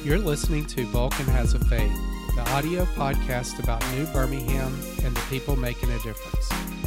You're listening to Vulcan Has a Faith, the audio podcast about New Birmingham and the people making a difference.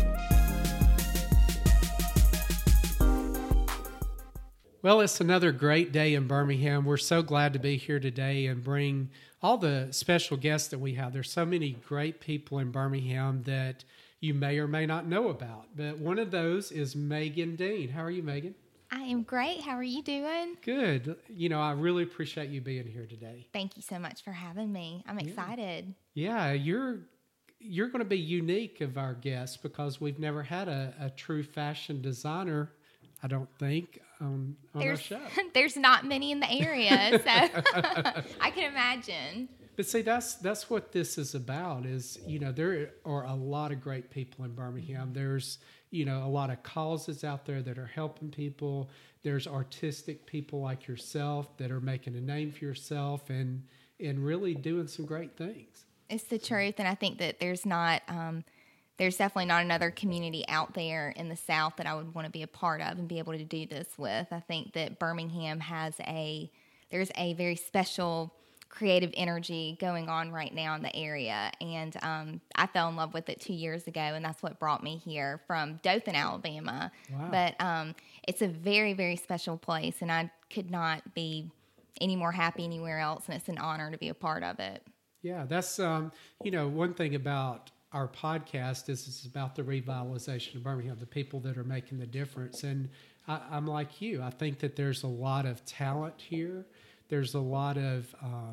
Well, it's another great day in Birmingham. We're so glad to be here today and bring all the special guests that we have. There's so many great people in Birmingham that you may or may not know about. But one of those is Megan Dean. How are you, Megan? I am great. How are you doing? Good. I really appreciate you being here today. Thank you so much for having me. I'm excited. Yeah, you're going to be unique of our guests because we've never had a true fashion designer, I don't think, on our show. There's not many in the area, so I can imagine. But see, that's what this is about is, there are a lot of great people in Birmingham. There's, a lot of causes out there that are helping people. There's artistic people like yourself that are making a name for yourself and really doing some great things. It's the truth, and I think that there's definitely not another community out there in the South that I would want to be a part of and be able to do this with. I think that Birmingham there's a very special creative energy going on right now in the area, and I fell in love with it 2 years ago, and that's what brought me here from Dothan, Alabama. Wow. But it's a very, very special place, and I could not be any more happy anywhere else, and it's an honor to be a part of it. Yeah, that's one thing about our podcast is it's about the revitalization of Birmingham, the people that are making the difference, and I'm like you. I think that there's a lot of talent here. There's a lot of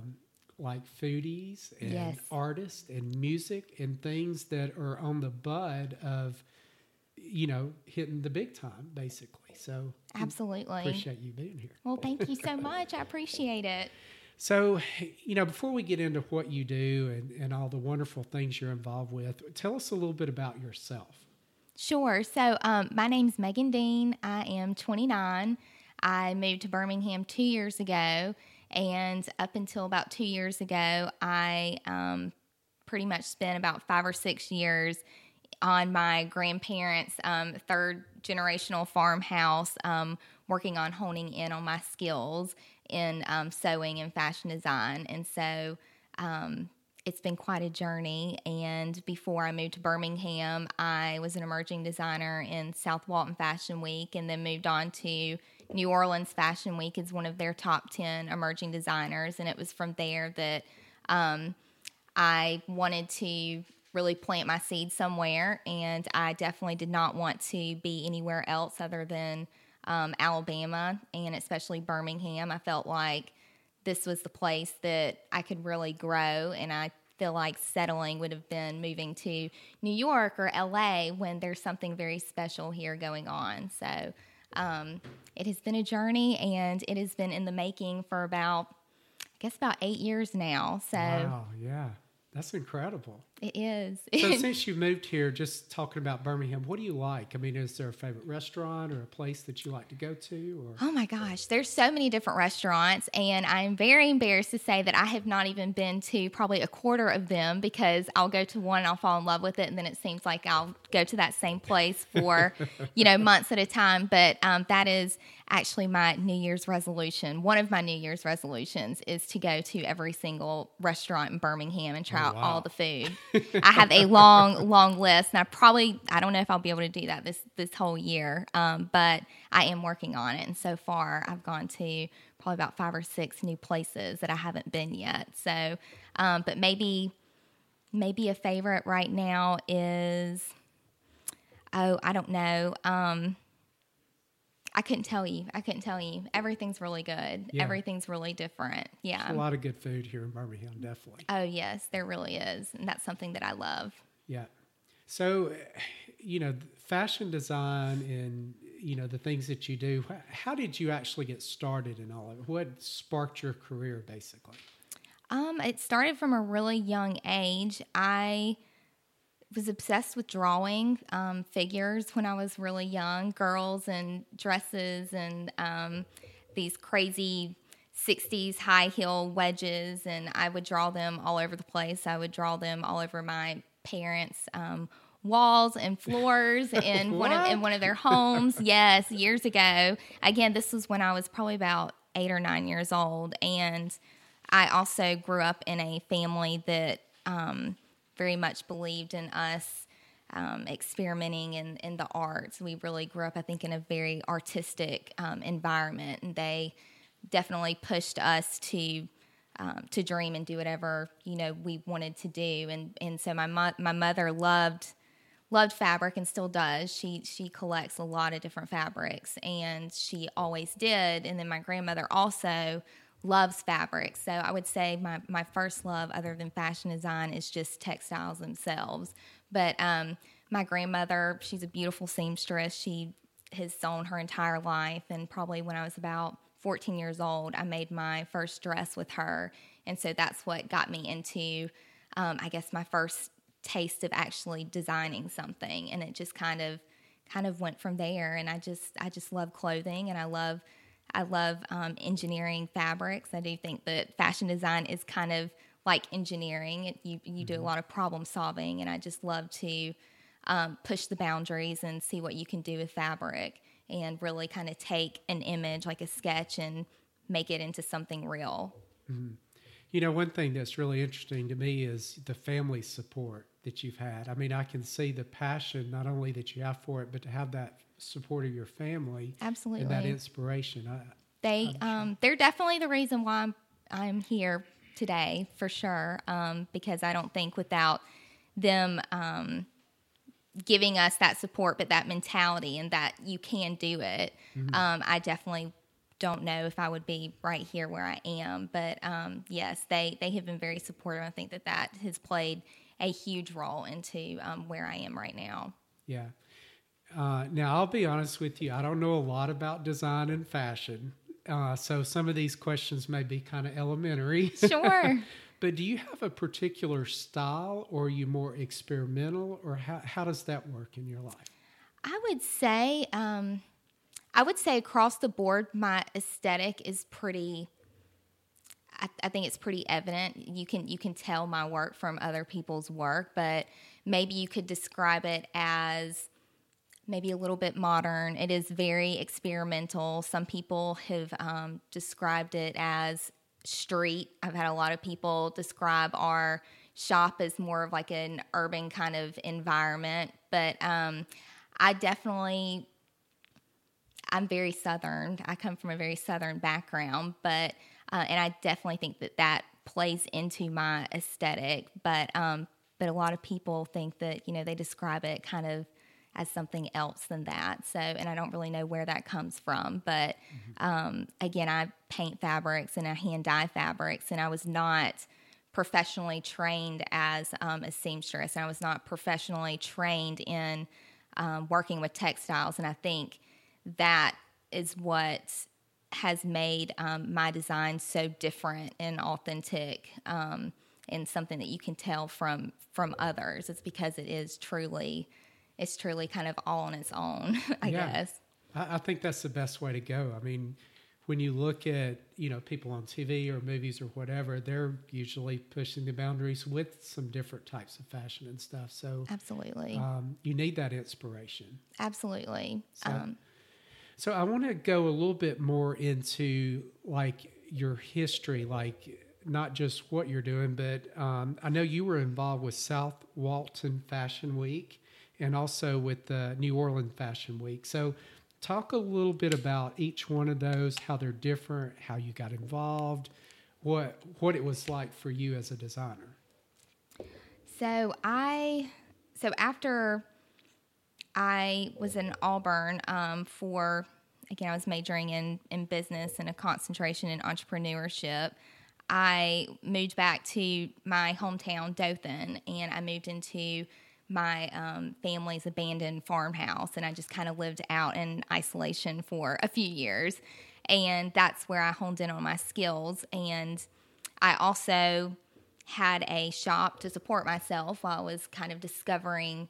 foodies and Yes. artists and music and things that are on the bud of, hitting the big time, basically. So Absolutely. appreciate you being here. Well, thank you so much. I appreciate it. So, before we get into what you do and all the wonderful things you're involved with, tell us a little bit about yourself. Sure. So my name's Megan Dean. I am 29. I moved to Birmingham 2 years ago, and up until about 2 years ago, I pretty much spent about 5 or 6 years on my grandparents' third generational farmhouse, working on honing in on my skills in sewing and fashion design. And so it's been quite a journey. And before I moved to Birmingham, I was an emerging designer in South Walton Fashion Week, and then moved on to New Orleans Fashion Week as one of their top 10 emerging designers. And it was from there that I wanted to really plant my seed somewhere. And I definitely did not want to be anywhere else other than Alabama, and especially Birmingham. I felt like this was the place that I could really grow, and I feel like settling would have been moving to New York or LA when there's something very special here going on. So it has been a journey, and it has been in the making for about 8 years now. So Wow, yeah. That's incredible. it is. So since you moved here, just talking about Birmingham, what do you like? I mean, is there a favorite restaurant or a place that you like to go to? Or? Oh my gosh, there's so many different restaurants, and I'm very embarrassed to say that I have not even been to probably a quarter of them, because I'll go to one and I'll fall in love with it, and then it seems like I'll go to that same place for, months at a time. But that is actually my New Year's resolution. One of my New Year's resolutions is to go to every single restaurant in Birmingham and try out all the food. I have a long list, and I don't know if I'll be able to do that this whole year, but I am working on it. And so far, I've gone to probably about 5 or 6 new places that I haven't been yet. So, but maybe a favorite right now is, I don't know. I couldn't tell you. Everything's really good. Yeah. Everything's really different. Yeah. There's a lot of good food here in Birmingham, definitely. Oh, yes, there really is. And that's something that I love. Yeah. So, fashion design and, the things that you do, how did you actually get started in all of it? What sparked your career, basically? It started from a really young age. I was obsessed with drawing figures when I was really young, girls and dresses and these crazy 60s high heel wedges, and I would draw them all over the place. I would draw them all over my parents' walls and floors in one of their homes. Yes, years ago. Again, this was when I was probably about 8 or 9 years old, and I also grew up in a family that very much believed in us experimenting in the arts. We really grew up, I think, in a very artistic environment, and they definitely pushed us to dream and do whatever we wanted to do. And so my mother loved fabric and still does. She collects a lot of different fabrics, and she always did. And then my grandmother also loves fabric. So I would say my first love, other than fashion design, is just textiles themselves. But my grandmother, she's a beautiful seamstress. She has sewn her entire life, and probably when I was about 14 years old, I made my first dress with her. And so that's what got me into, I guess, my first taste of actually designing something. And it just kind of went from there. And I just love clothing, and I love engineering fabrics. I do think that fashion design is kind of like engineering. You do a lot of problem solving, and I just love to push the boundaries and see what you can do with fabric, and really kind of take an image like a sketch and make it into something real. Mm-hmm. One thing that's really interesting to me is the family support that you've had. I mean, I can see the passion not only that you have for it, but to have that support of your family. Absolutely. And that inspiration. They're definitely the reason why I'm here today, for sure, because I don't think without them giving us that support, but that mentality and that you can do it, I definitely don't know if I would be right here where I am. But yes, they have been very supportive. I think that has played a huge role into where I am right now. Yeah. Now, I'll be honest with you. I don't know a lot about design and fashion. So some of these questions may be kind of elementary. Sure. But do you have a particular style, or are you more experimental, or how does that work in your life? I would say across the board, my aesthetic is pretty. I think it's pretty evident. You can tell my work from other people's work, but maybe you could describe it as maybe a little bit modern. It is very experimental. Some people have described it as street. I've had a lot of people describe our shop as more of like an urban kind of environment, but I'm very Southern. I come from a very Southern background, but and I definitely think that plays into my aesthetic. But a lot of people think that they describe it kind of as something else than that. So, and I don't really know where that comes from. But again, I paint fabrics and I hand dye fabrics, and I was not professionally trained as a seamstress, and I was not professionally trained in working with textiles. And I think that is what has made my design so different and authentic, and something that you can tell from others. It's because it's truly kind of all on its own, I guess. I think that's the best way to go. I mean, when you look at, people on TV or movies or whatever, they're usually pushing the boundaries with some different types of fashion and stuff. So absolutely, you need that inspiration. Absolutely. So I want to go a little bit more into like your history, like not just what you're doing, but I know you were involved with South Walton Fashion Week and also with the New Orleans Fashion Week. So talk a little bit about each one of those, how they're different, how you got involved, what it was like for you as a designer. So after I was in Auburn I was majoring in business and a concentration in entrepreneurship. I moved back to my hometown, Dothan, and I moved into my family's abandoned farmhouse, and I just kind of lived out in isolation for a few years, and that's where I honed in on my skills. And I also had a shop to support myself while I was kind of discovering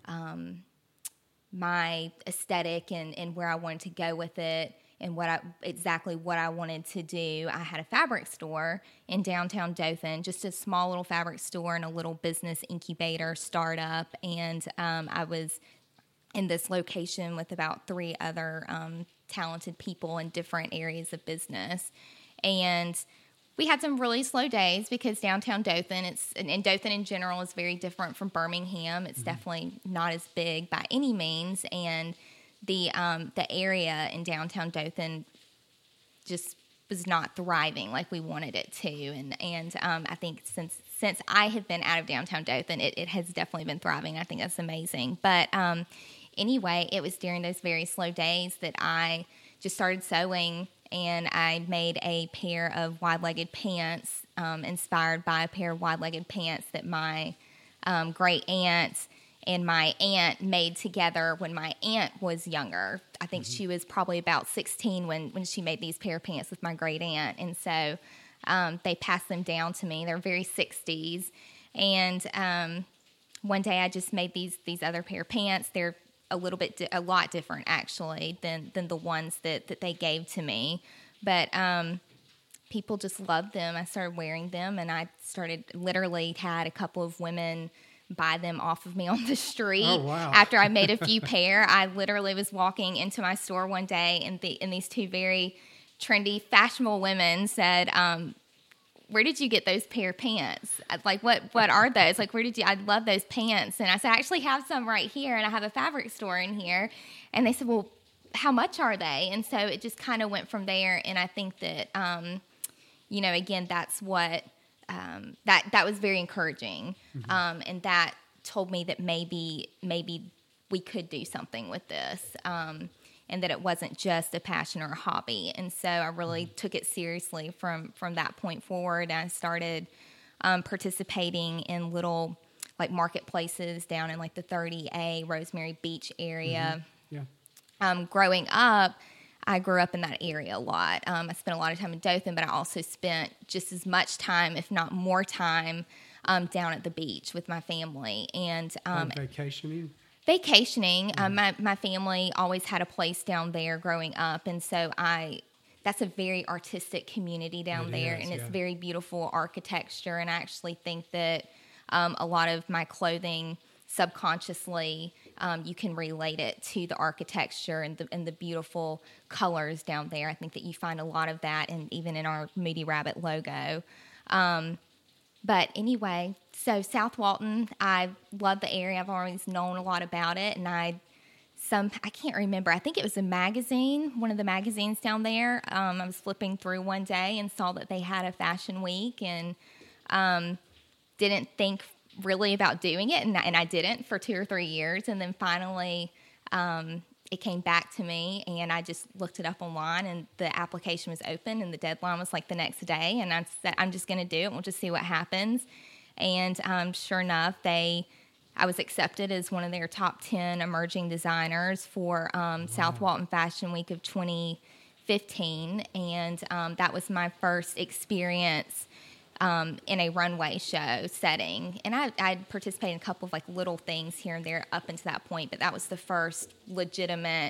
my aesthetic and where I wanted to go with it, and exactly what I wanted to do. I had a fabric store in downtown Dothan, just a small little fabric store and a little business incubator startup. And I was in this location with about 3 other talented people in different areas of business. And We had some really slow days because downtown Dothan, and Dothan in general is very different from Birmingham. It's definitely not as big by any means, and the area in downtown Dothan just was not thriving like we wanted it to. And I think since I have been out of downtown Dothan, it has definitely been thriving. I think that's amazing. But anyway, it was during those very slow days that I just started sewing, and I made a pair of wide-legged pants inspired by a pair of wide-legged pants that my great aunt and my aunt made together when my aunt was younger. I think she was probably about 16 when she made these pair of pants with my great aunt. And so they passed them down to me. They're very 60s. And one day I just made these other pair of pants. They're a lot different actually than the ones that they gave to me. But people just loved them. I started wearing them, and I literally had a couple of women buy them off of me on the street. Oh, wow. After I made a few pair. I literally was walking into my store one day, and these two very trendy, fashionable women said, where did you get those pair of pants? Like, what are those? Like, I love those pants. And I said, I actually have some right here, and I have a fabric store in here. And they said, well, how much are they? And so it just kind of went from there. And I think that, again, that's what, that was very encouraging. And that told me that maybe we could do something with this. And that it wasn't just a passion or a hobby. And so I really took it seriously from that point forward. I started participating in little like marketplaces down in like the 30A Rosemary Beach area. Growing up, I grew up in that area a lot. I spent a lot of time in Dothan, but I also spent just as much time, if not more time, down at the beach with my family. And vacationing? Vacationing. My family always had a place down there growing up, and so that's a very artistic community down there, and it's very beautiful architecture. And I actually think that a lot of my clothing subconsciously you can relate it to the architecture and the beautiful colors down there. I think that you find a lot of that, and even in our Moody Rabbit logo. But anyway, so South Walton, I love the area. I've always known a lot about it, and I can't remember. I think it was a magazine, one of the magazines down there. I was flipping through one day and saw that they had a fashion week, and didn't think really about doing it, and I didn't for 2 or 3 years, and then finally it came back to me, and I just looked it up online, and the application was open, and the deadline was like the next day, and I said, I'm just going to do it, and we'll just see what happens. And sure enough, I was accepted as one of their top 10 emerging designers for South Walton Fashion Week of 2015, and that was my first experience in a runway show setting. And I'd participated in a couple of like little things here and there up until that point, but that was the first legitimate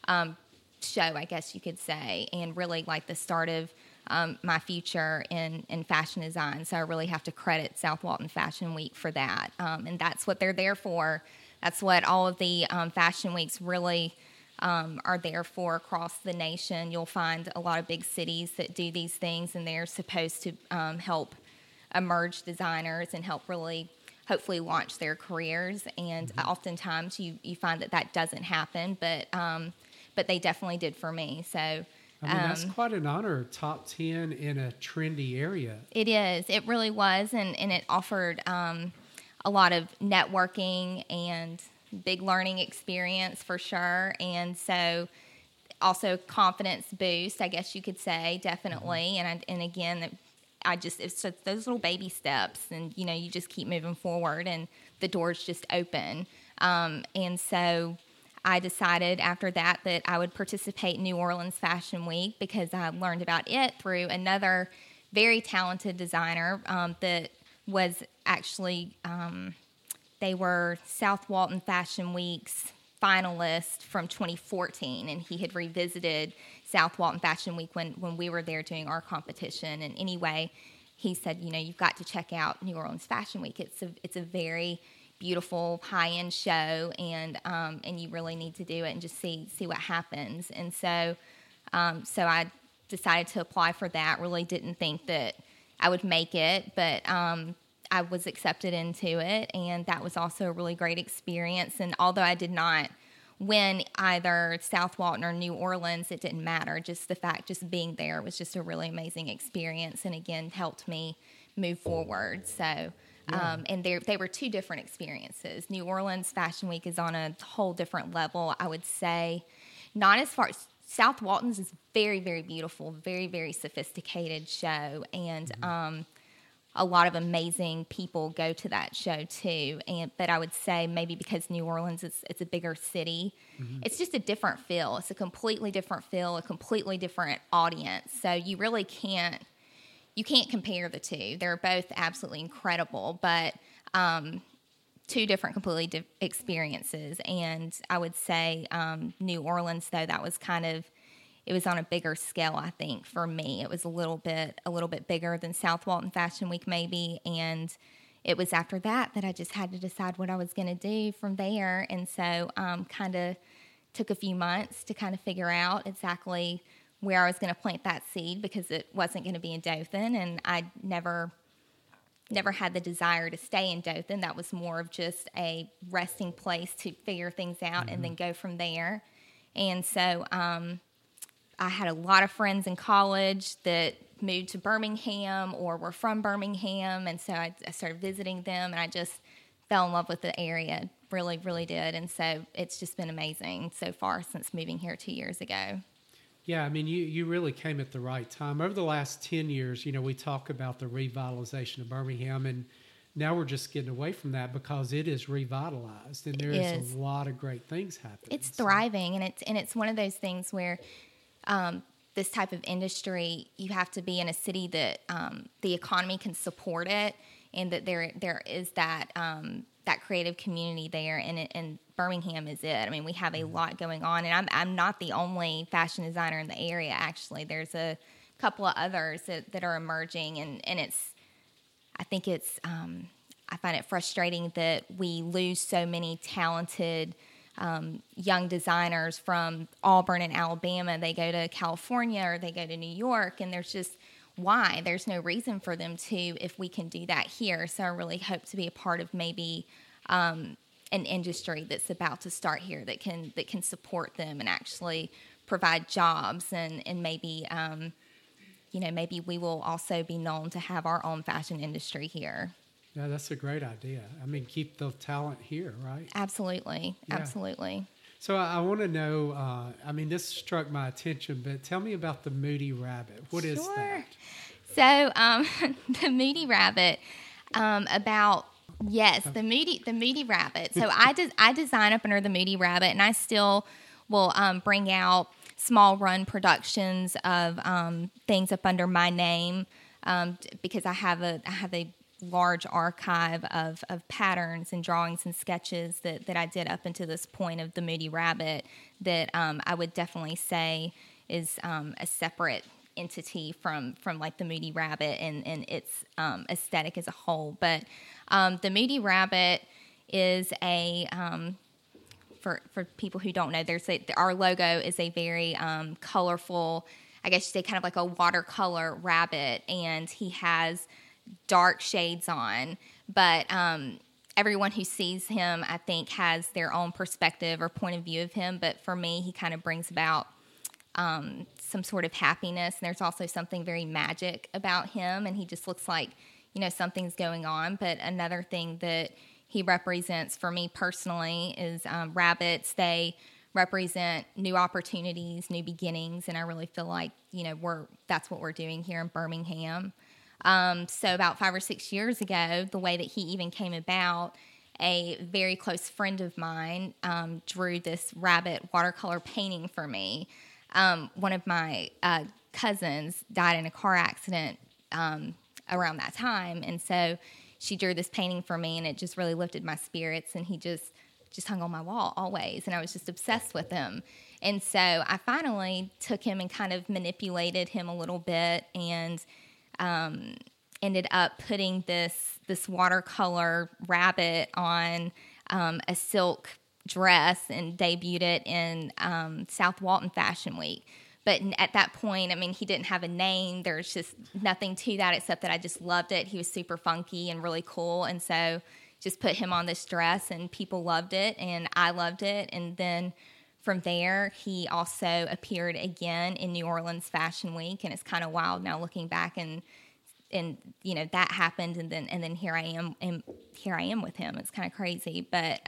show, I guess you could say, and really like the start of my future in fashion design. So I really have to credit South Walton Fashion Week for that. And that's what they're there for. That's what all of the fashion weeks really are there for across the nation. You'll find a lot of big cities that do these things, and they're supposed to help emerge designers and help really hopefully launch their careers. And oftentimes you find that doesn't happen, but they definitely did for me. So I mean, that's quite an honor, top 10 in a trendy area. It is. It really was, and it offered a lot of networking and big learning experience for sure. And so also confidence boost, I guess you could say, definitely. And again, it's just those little baby steps, and you just keep moving forward, and the doors just open. And so I decided after that I would participate in New Orleans Fashion Week, because I learned about it through another very talented designer that was actually they were South Walton Fashion Week's finalist from 2014, and he had revisited South Walton Fashion Week when we were there doing our competition. And anyway, he said, you've got to check out New Orleans Fashion Week. It's a very beautiful high-end show, and you really need to do it and just see what happens. And so I decided to apply for that. Really didn't think that I would make it, but I was accepted into it, and that was also a really great experience. And although I did not win either South Walton or New Orleans, it didn't matter. Just the fact, just being there was just a really amazing experience, and again helped me move forward. So. And they were two different experiences. New Orleans Fashion Week is on a whole different level, I would say. Not as far as South Walton's is very, very beautiful, very, very sophisticated show, and a lot of amazing people go to that show too. But I would say maybe because New Orleans it's a bigger city, it's just a different feel. It's a completely different feel, a completely different audience. So you really can't. You can't compare the two. They're both absolutely incredible, but two different completely experiences. And I would say New Orleans, though, that was it was on a bigger scale, I think, for me. It was a little bit bigger than South Walton Fashion Week maybe. And it was after that I just had to decide what I was going to do from there. And so kind of took a few months to kind of figure out exactly where I was going to plant that seed, because it wasn't going to be in Dothan, and I never had the desire to stay in Dothan. That was more of just a resting place to figure things out and then go from there. And so I had a lot of friends in college that moved to Birmingham or were from Birmingham, and so I started visiting them, and I just fell in love with the area, really, really did. And so it's just been amazing so far since moving here 2 years ago. Yeah, I mean, you really came at the right time. Over the last 10 years, we talk about the revitalization of Birmingham, and now we're just getting away from that because it is revitalized, and there is a lot of great things happening. It's thriving, and it's one of those things where this type of industry, you have to be in a city that the economy can support it, and that there is that creative community there, and Birmingham is it. I mean, we have a lot going on, and I'm not the only fashion designer in the area. Actually, there's a couple of others that are emerging, and I think I find it frustrating that we lose so many talented young designers from Auburn and Alabama. They go to California or they go to New York, and there's no reason for them to if we can do that here. So I really hope to be a part of maybe an industry that's about to start here that can support them and actually provide jobs, and maybe maybe we will also be known to have our own fashion industry here. Yeah, that's a great idea. I mean, keep the talent here, right? Absolutely, absolutely. So I want to know, this struck my attention, but tell me about the Moody Rabbit. What is that? So the Moody Rabbit, the Moody Rabbit. So I design up under the Moody Rabbit, and I still will bring out small run productions of things up under my name, because I have a large archive of patterns and drawings and sketches that I did up until this point of the Moody Rabbit that I would definitely say is a separate entity from like the Moody Rabbit and its aesthetic as a whole. But the Moody Rabbit is a for people who don't know, our logo is a very colorful, I guess you say kind of like a watercolor rabbit, and he has dark shades on, but everyone who sees him, I think, has their own perspective or point of view of him. But for me, he kind of brings about some sort of happiness, and there's also something very magic about him, and he just looks like something's going on. But another thing that he represents for me personally is rabbits. They represent new opportunities, new beginnings, and I really feel like that's what we're doing here in Birmingham. So about 5 or 6 years ago, the way that he even came about, a very close friend of mine drew this rabbit watercolor painting for me. One of my cousins died in a car accident around that time, and so she drew this painting for me, and it just really lifted my spirits, and he just hung on my wall always, and I was just obsessed with him. And so I finally took him and kind of manipulated him a little bit, and ended up putting this watercolor rabbit on a silk dress and debuted it in South Walton Fashion Week. But at that point, I mean, he didn't have a name. There's just nothing to that except that I just loved it. He was super funky and really cool. And so just put him on this dress, and people loved it, and I loved it. And then from there, he also appeared again in New Orleans Fashion Week. And it's kind of wild now looking back, and you know, that happened. And then here I am with him. It's kind of crazy. But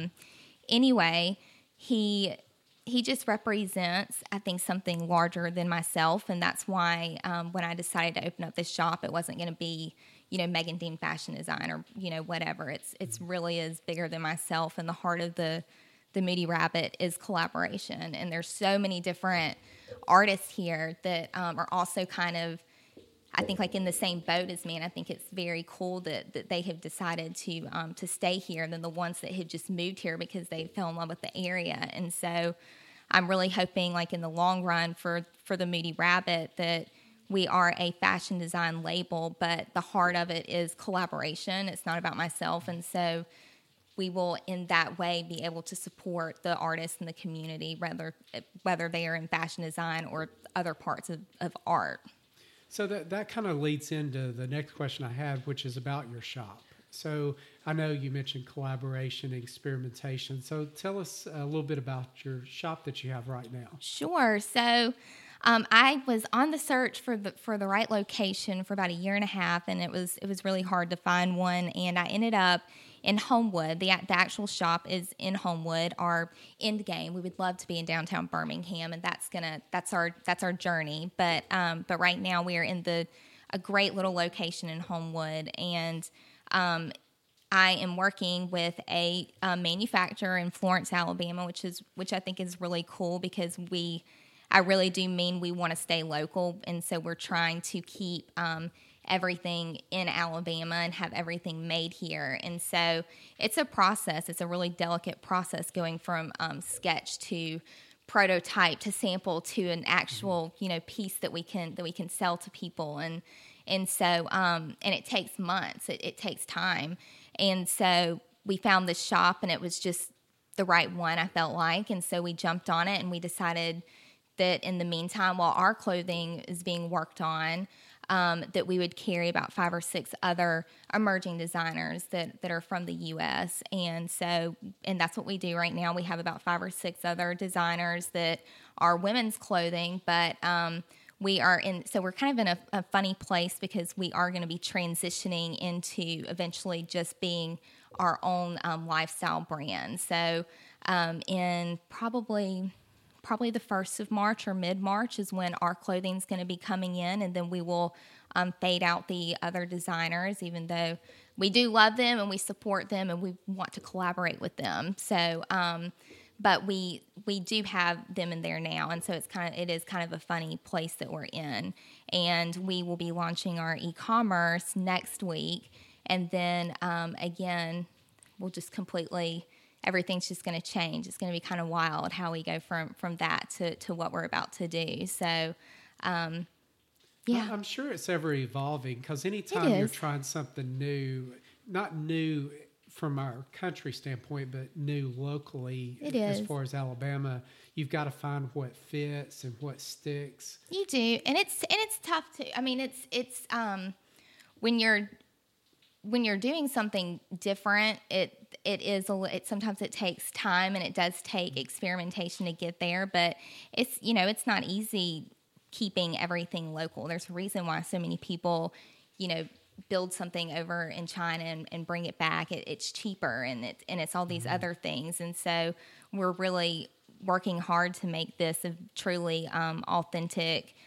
anyway, he just represents, I think, something larger than myself. And that's why when I decided to open up this shop, it wasn't going to be, you know, Megan Dean Fashion Design or, you know, whatever. It's really is bigger than myself. And the heart of the Moody Rabbit is collaboration. And there's so many different artists here that are also kind of, I think, like in the same boat as me. And I think it's very cool that they have decided to stay here than the ones that have just moved here because they fell in love with the area. And so I'm really hoping, like in the long run for the Moody Rabbit, that we are a fashion design label, but the heart of it is collaboration. It's not about myself. And so we will, in that way, be able to support the artists in the community, whether they are in fashion design or other parts of art. So that kind of leads into the next question I have, which is about your shop. So I know you mentioned collaboration and experimentation. So tell us a little bit about your shop that you have right now. Sure. So I was on the search for the right location for about a year and a half, and it was really hard to find one. And I ended up in Homewood. The actual shop is in Homewood. Our end game, we would love to be in downtown Birmingham, and that's our journey. But right now we are in a great little location in Homewood, and I am working with a manufacturer in Florence, Alabama, which I think is really cool because I really do mean we want to stay local, and so we're trying to keep everything in Alabama and have everything made here. And so it's a process. It's a really delicate process going from sketch to prototype to sample to an actual, you know, piece that we can sell to people. And so and it takes months. It takes time. And so we found this shop, and it was just the right one, I felt like. And so we jumped on it, and we decided that in the meantime, while our clothing is being worked on, that we would carry about 5 or 6 other emerging designers that are from the U.S. And that's what we do right now. We have about 5 or 6 other designers that are women's clothing, but we're kind of in a funny place because we are going to be transitioning into eventually just being our own lifestyle brand. So in probably the 1st of March or mid-March is when our clothing is going to be coming in, and then we will fade out the other designers, even though we do love them and we support them and we want to collaborate with them. So, but we do have them in there now, and so it is kind of a funny place that we're in. And we will be launching our e-commerce next week, and then again, we'll just completely. Everything's just going to change. It's going to be kind of wild how we go from that to what we're about to do. So, yeah. I'm sure it's ever evolving because anytime you're trying something new, not new from our country standpoint, but new locally as far as Alabama, you've got to find what fits and what sticks. You do. And it's tough to, I mean, it's when you're doing something different, sometimes it takes time, and it does take experimentation to get there, but it's not easy keeping everything local. There's a reason why so many people, build something over in China and bring it back. It's cheaper, and it's all these other things. And so we're really working hard to make this a truly authentic,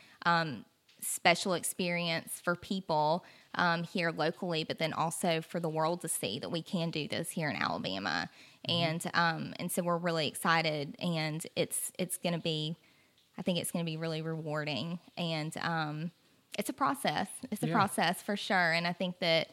special experience for people here locally, but then also for the world to see that we can do this here in Alabama. Mm-hmm. And so we're really excited, and it's going to be, I think it's going to be really rewarding. And it's a process. It's a process for sure. And I think that,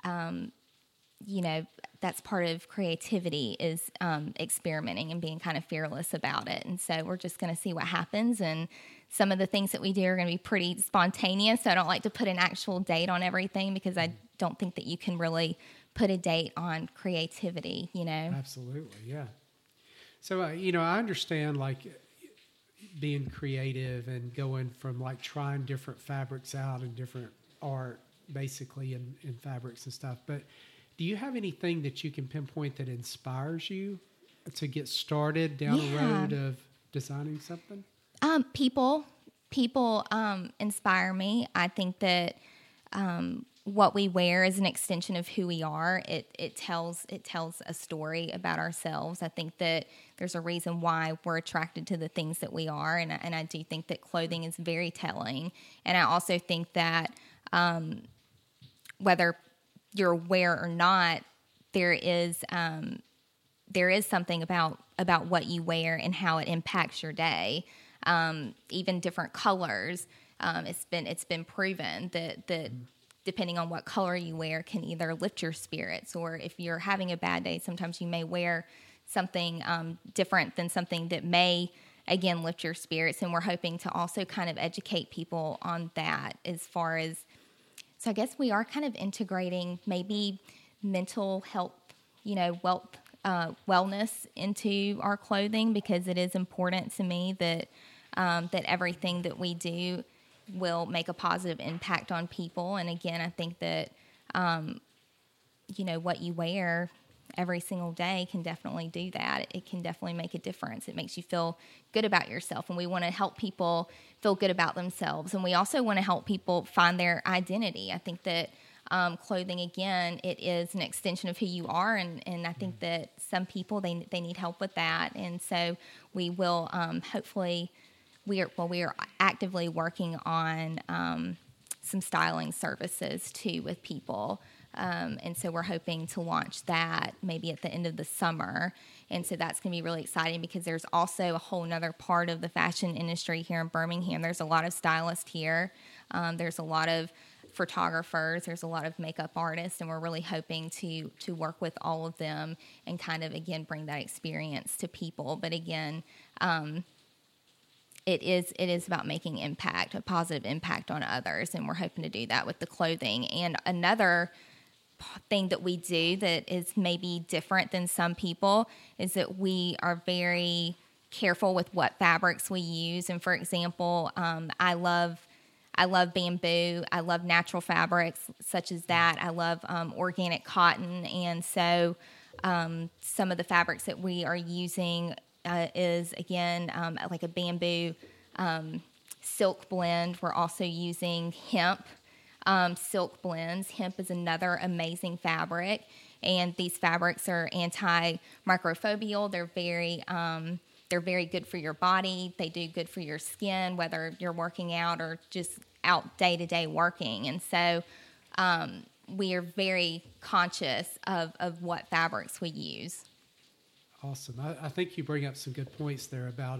that's part of creativity is experimenting and being kind of fearless about it. And so we're just going to see what happens. And some of the things that we do are going to be pretty spontaneous. So I don't like to put an actual date on everything because I don't think that you can really put a date on creativity, Absolutely, yeah. So, I understand, being creative and going from like trying different fabrics out and different art basically in fabrics and stuff. But do you have anything that you can pinpoint that inspires you to get started down the road of designing something? People inspire me. I think that what we wear is an extension of who we are. It tells a story about ourselves. I think that there's a reason why we're attracted to the things that we are, and I do think that clothing is very telling. And I also think that whether you're aware or not, there is something about what you wear and how it impacts your day. Even different colors. It's been proven that depending on what color you wear can either lift your spirits, or if you're having a bad day, sometimes you may wear something different than something that may again lift your spirits. And we're hoping to also kind of educate people on that as far as, so I guess we are kind of integrating maybe mental health, wellness into our clothing, because it is important to me that that everything that we do will make a positive impact on people. And again, I think that what you wear every single day can definitely do that. It can definitely make a difference. It makes you feel good about yourself, and we want to help people feel good about themselves. And we also want to help people find their identity. I think that clothing, again, it is an extension of who you are, and I think that some people, they need help with that. And so we will hopefully, we are actively working on some styling services too with people. And so we're hoping to launch that maybe at the end of the summer. And so that's going to be really exciting, because there's also a whole nother part of the fashion industry here in Birmingham. There's a lot of stylists here. There's a lot of photographers. There's a lot of makeup artists, and we're really hoping to work with all of them and kind of, again, bring that experience to people. But again, it is about making a positive impact on others, and we're hoping to do that with the clothing. And another thing that we do that is maybe different than some people is that we are very careful with what fabrics we use. And for example, I love bamboo. I love natural fabrics such as that. I love organic cotton. And so some of the fabrics that we are using is, again, like a bamboo silk blend. We're also using hemp silk blends. Hemp is another amazing fabric. And these fabrics are antimicrobial. They're very good for your body. They do good for your skin, whether you're working out or just out day-to-day working. And so we are very conscious of what fabrics we use. Awesome. I think you bring up some good points there about,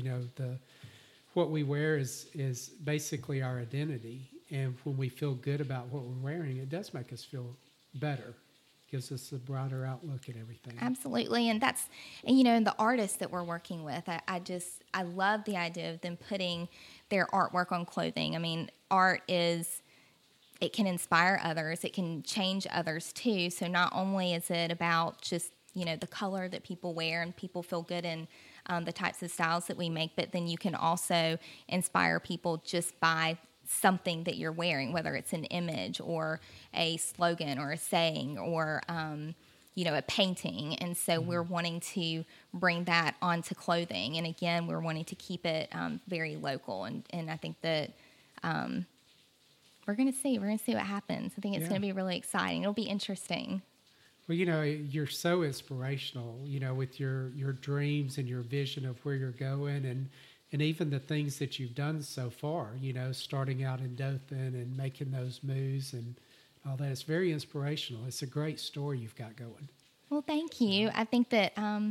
what we wear is basically our identity. And when we feel good about what we're wearing, it does make us feel better. Gives us a broader outlook at everything. Absolutely. And the artists that we're working with, I love the idea of them putting their artwork on clothing. I mean, art it can inspire others. It can change others too. So not only is it about just, the color that people wear and people feel good in the types of styles that we make, but then you can also inspire people just by something that you're wearing, whether it's an image or a slogan or a saying or a painting. And so we're wanting to bring that onto clothing. And again, we're wanting to keep it very local. And I think that we're going to see what happens. I think it's going to be really exciting. It'll be interesting. Well, you're so inspirational, with your dreams and your vision of where you're going, and even the things that you've done so far, starting out in Dothan and making those moves and all that. It's very inspirational. It's a great story you've got going. Well, thank you. I think that,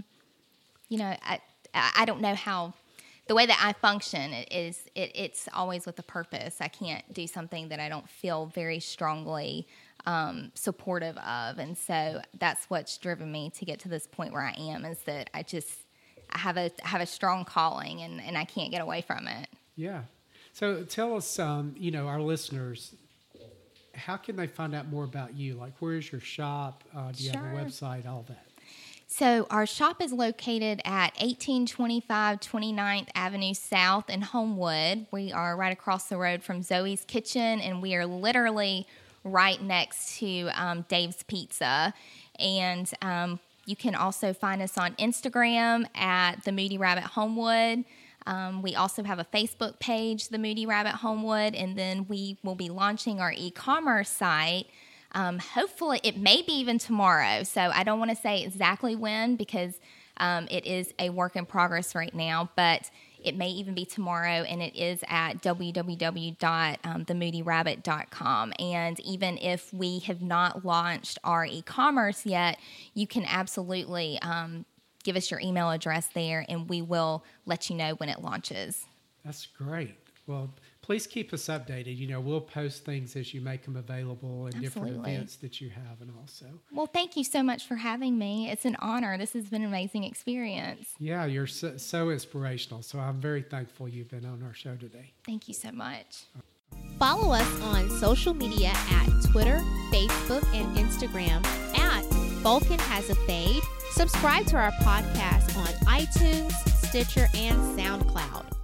I don't know how, the way that I function it's always with a purpose. I can't do something that I don't feel very strongly supportive of. And so that's what's driven me to get to this point where I am, is that I have a strong calling and I can't get away from it. Yeah. So tell us, our listeners, how can they find out more about you? Like, where's your shop? Do you have a website? All that. So our shop is located at 1825 29th Avenue South in Homewood. We are right across the road from Zoe's Kitchen, and we are literally right next to Dave's Pizza. And you can also find us on Instagram at The Moody Rabbit Homewood. We also have a Facebook page, The Moody Rabbit Homewood, and then we will be launching our e-commerce site. Hopefully, it may be even tomorrow. So I don't want to say exactly when because it is a work in progress right now, but it may even be tomorrow, and it is at www.themoodyrabbit.com. And even if we have not launched our e-commerce yet, you can absolutely give us your email address there, and we will let you know when it launches. That's great. Well, please keep us updated. We'll post things as you make them available and different events that you have and also. Well, thank you so much for having me. It's an honor. This has been an amazing experience. Yeah, you're so inspirational. So I'm very thankful you've been on our show today. Thank you so much. Follow us on social media at Twitter, Facebook, and Instagram at Vulcan Has a Fade. Subscribe to our podcast on iTunes, Stitcher, and SoundCloud.